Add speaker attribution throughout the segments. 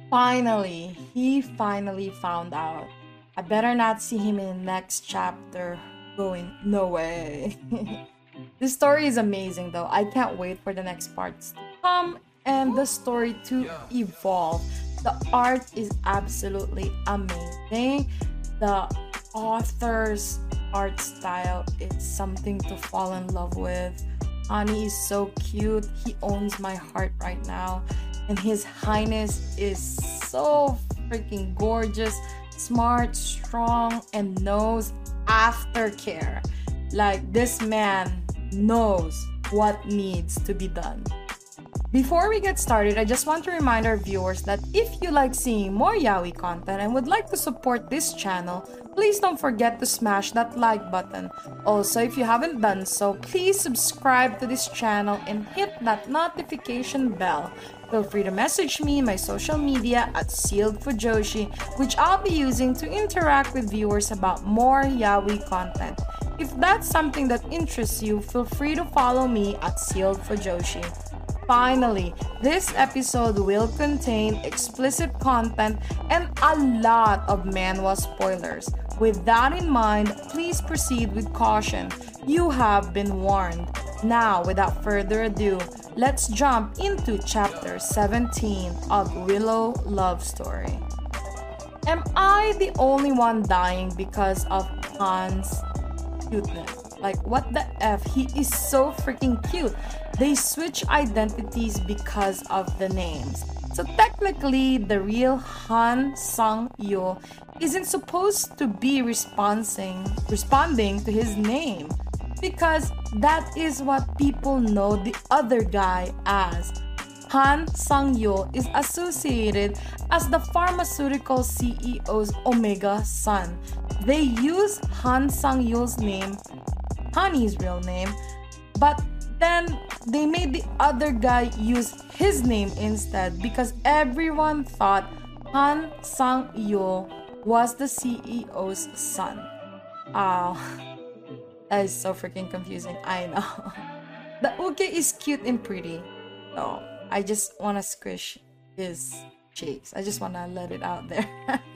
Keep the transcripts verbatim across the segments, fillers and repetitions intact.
Speaker 1: Finally, he finally found out. I better not see him in the next chapter going, no way. This story is amazing though. I can't wait for the next parts to come and the story to evolve. The art is absolutely amazing. The author's art style is something to fall in love with. Ani is so cute. He owns my heart right now. And His Highness is so freaking gorgeous, smart, strong, and knows aftercare. Like, this man knows what needs to be done. Before we get started, I just want to remind our viewers that if you like seeing more yaoi content and would like to support this channel, please don't forget to smash that like button. Also, if you haven't done so, please subscribe to this channel and hit that notification bell. Feel free to message me in my social media at Sealed Fujoshi, which I'll be using to interact with viewers about more yaoi content. If that's something that interests you, feel free to follow me at Sealed Fujoshi. Finally, this episode will contain explicit content and a lot of manhwa spoilers. With that in mind, please proceed with caution. You have been warned. Now, without further ado, let's jump into chapter seventeen of Willow Love Story. Am I the only one dying because of Han's cuteness? Like, what the F? He is so freaking cute. They switch identities because of the names. So technically, the real Han Sang-yo isn't supposed to be responding responding to his name, because that is what people know the other guy as. Han Sang-yo is associated as the pharmaceutical C E O's Omega son. They use Han Sang-yo's name, Honey's real name, but then they made the other guy use his name instead because everyone thought Han Sang-yo was the C E O's son. Oh, that is so freaking confusing. I know. The Uke is cute and pretty. So I just want to squish his cheeks. I just want to let it out there.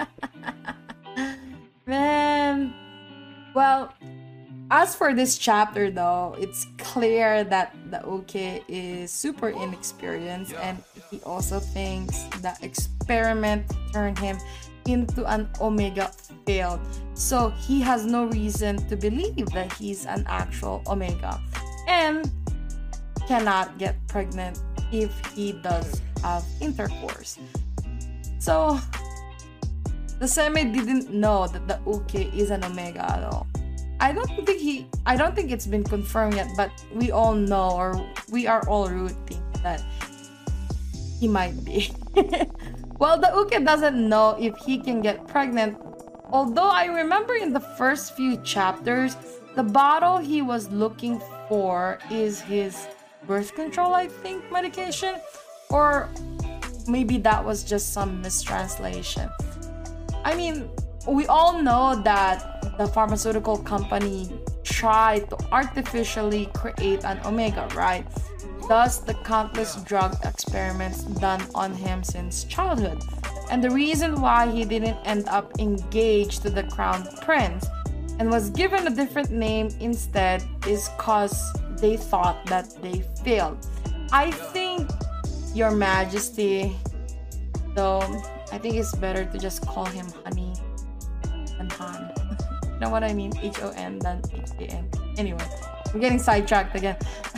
Speaker 1: Man. Well, as for this chapter though, it's clear that the Uke is super inexperienced and he also thinks the experiment turned him into an Omega failed. So he has no reason to believe that he's an actual Omega and cannot get pregnant if he does have intercourse. So the Seme didn't know that the Uke is an Omega at all. I don't think he I don't think it's been confirmed yet, but we all know, or we are all rooting that he might be. Well, the Uke doesn't know if he can get pregnant. Although I remember in the first few chapters, the bottle he was looking for is his birth control, I think, medication. Or maybe that was just some mistranslation. I mean, we all know that the pharmaceutical company tried to artificially create an Omega, right? Thus, the countless drug experiments done on him since childhood. And the reason why he didn't end up engaged to the crown prince and was given a different name instead is cause they thought that they failed. I think, Your Majesty, though, I think it's better to just call him Honey than Han. You know what I mean? H O N than H A N. Anyway, we're getting sidetracked again.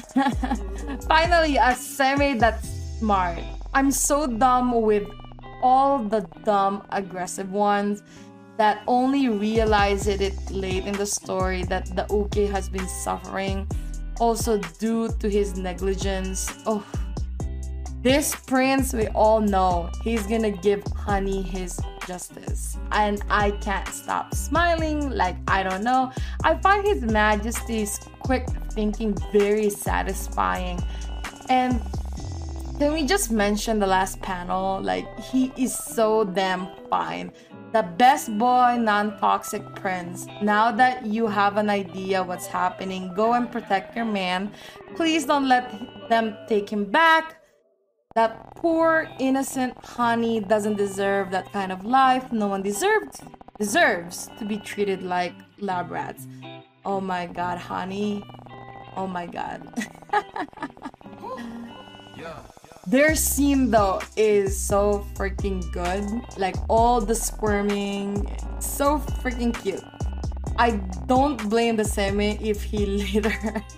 Speaker 1: Finally, a Seme that's smart. I'm so dumb with all the dumb, aggressive ones that only realize it late in the story that the Uke has been suffering, also due to his negligence. Oh, this prince, we all know, he's gonna give Honey his justice. And I can't stop smiling, like, I don't know. I find His Majesty's quick thinking very satisfying. And can we just mention the last panel? Like, he is so damn fine. The best boy, non-toxic prince. Now that you have an idea what's happening, go and protect your man. Please don't let them take him back. That poor innocent Honey doesn't deserve that kind of life. No one deserved deserves to be treated like lab rats. Oh my god, Honey. Oh my god. Their scene though is so freaking good. Like all the squirming, so freaking cute. I don't blame the Semi if he later.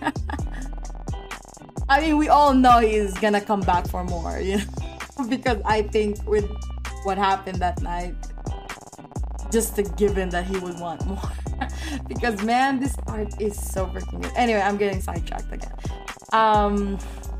Speaker 1: I mean, we all know he's gonna come back for more, you know, because I think with what happened that night, just a given that he would want more. Because man, this art is so freaking good. Anyway, I'm getting sidetracked again. Um.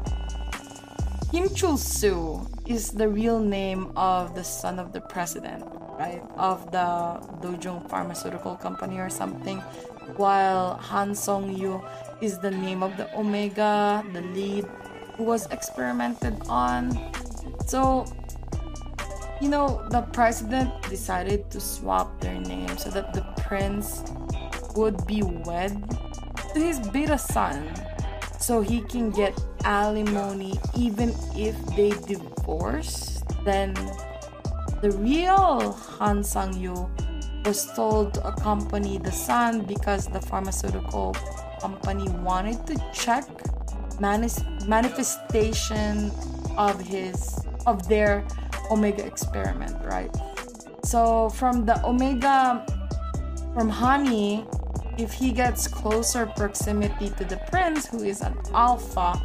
Speaker 1: Kim Chul-soo is the real name of the son of the president, right? Of the Dojong Pharmaceutical Company or something. While Han Song-yu is the name of the Omega, the lead, who was experimented on. So, you know, the president decided to swap their names so that the prince would be wed to his beta son, so he can get alimony even if they divorce. Then the real Han Sang-yu was told to accompany the son because the pharmaceutical company wanted to check manis- manifestation of his of their Omega experiment, right? So from the Omega, from Honey, if he gets closer proximity to the prince, who is an alpha,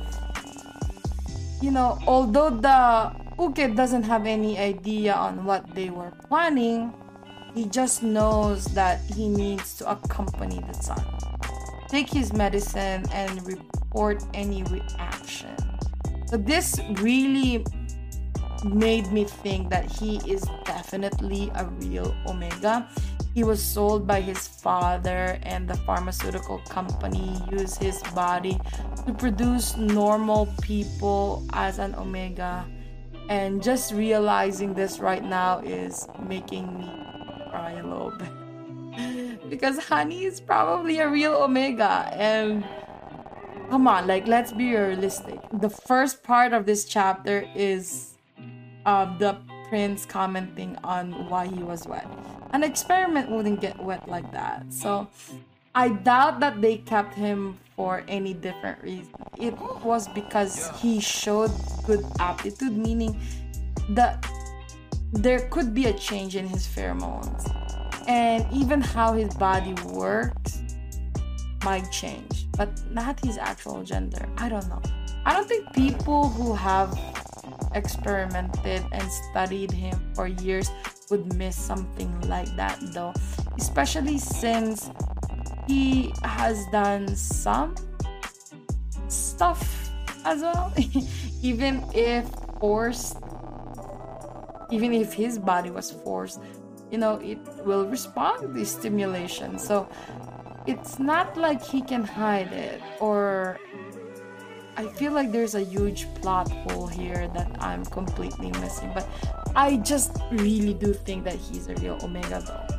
Speaker 1: you know, although the Uke doesn't have any idea on what they were planning, he just knows that he needs to accompany the son, take his medicine, and report any reaction. So this really made me think that he is definitely a real Omega. He was sold by his father, and the pharmaceutical company used his body to produce normal people as an Omega. And just realizing this right now is making me cry a little bit. Because Honey is probably a real Omega. And come on, like, let's be realistic. The first part of this chapter is uh, the prince commenting on why he was wet. An experiment wouldn't get wet like that. So I doubt that they kept him for any different reason. It was because he showed good aptitude, meaning that there could be a change in his pheromones. And even how his body works might change, but not his actual gender. I don't know. I don't think people who have experimented and studied him for years would miss something like that though, especially since he has done some stuff as well. Even if forced, even if his body was forced, you know, it will respond to stimulation. So it's not like he can hide it, or I feel like there's a huge plot hole here that I'm completely missing. But I just really do think that he's a real Omega though.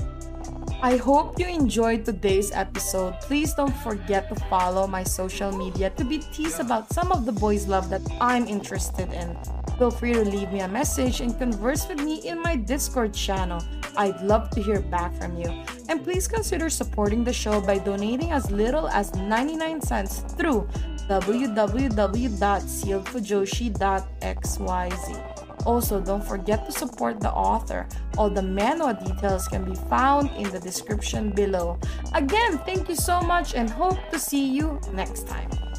Speaker 1: I hope you enjoyed today's episode. Please don't forget to follow my social media to be teased about some of the boys' love that I'm interested in. Feel free to leave me a message and converse with me in my Discord channel. I'd love to hear back from you. And please consider supporting the show by donating as little as ninety-nine cents through w w w dot sealed fujoshi dot x y z. Also, don't forget to support the author. All the manhwa details can be found in the description below. Again, thank you so much and hope to see you next time.